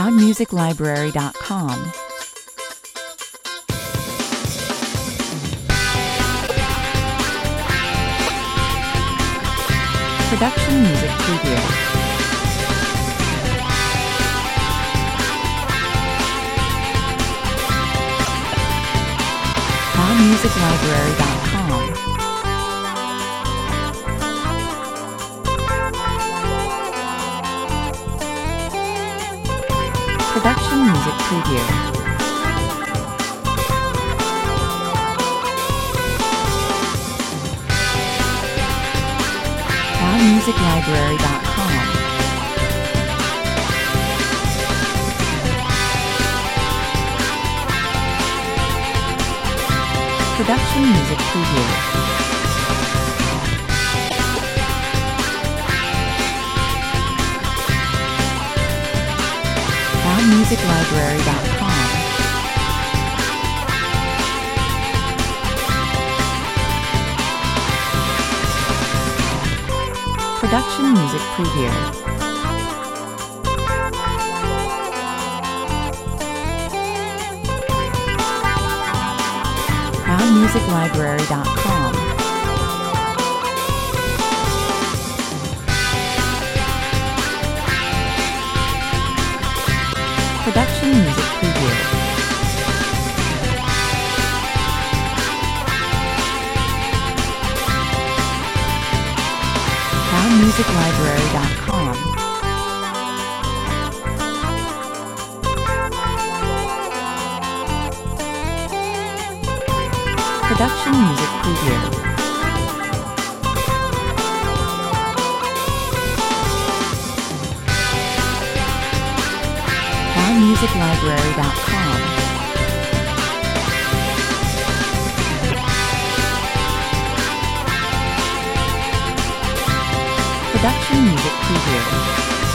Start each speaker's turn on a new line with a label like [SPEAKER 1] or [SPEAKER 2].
[SPEAKER 1] PodMusicLibrary.com. Production Music Preview. PodMusicLibrary.com. Production Music Preview. PodMusicLibrary.com. Production Music Preview. PodMusicLibrary.com. Production Music Preview. PodMusicLibrary.com. Production Music Preview. PodMusicLibrary.com. Production Music Preview. PodMusicLibrary.com. Production Music Preview.